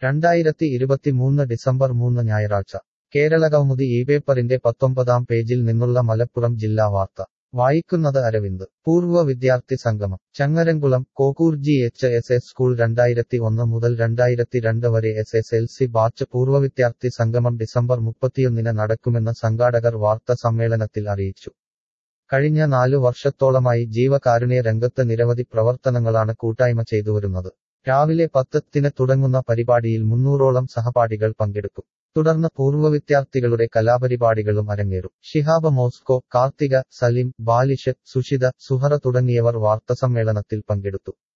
2023 December 3 ഞായറാഴ്ച കേരളകൗമുദി ഇപേപ്പറിന്റെ 19-ാം പേജിൽ നിന്നുള്ള മലപ്പുറം ജില്ലാ വാർത്ത വായിക്കുന്നത് അരവിന്ദ്. പൂർവ്വ വിദ്യാർത്ഥി സംഗമം ചങ്ങരംകുളം. കോക്കൂർ GHS സ്കൂൾ 2001 മുതൽ 2002 വരെ SSLC ബാച്ച് പൂർവ്വവിദ്യാർത്ഥി സംഗമം ഡിസംബർ 31 നടക്കുമെന്ന് സംഘാടകർ വാർത്താ സമ്മേളനത്തിൽ അറിയിച്ചു. കഴിഞ്ഞ 4 വർഷത്തോളമായി ജീവകാരുണ്യ രംഗത്ത് നിരവധി പ്രവർത്തനങ്ങളാണ് കൂട്ടായ്മ ചെയ്തുവരുന്നത്. രാവിലെ 10 തുടങ്ങുന്ന പരിപാടിയിൽ 300ഓളം സഹപാഠികൾ പങ്കെടുക്കും. തുടർന്ന് പൂർവ്വവിദ്യാർത്ഥികളുടെ കലാപരിപാടികളും അരങ്ങേറും. ഷിഹാബ് മോസ്കോ, കാർത്തിക, സലിം, ബാലിഷ്, സുഷിത, സുഹറ തുടങ്ങിയവർ വാർത്താസമ്മേളനത്തിൽ പങ്കെടുത്തു.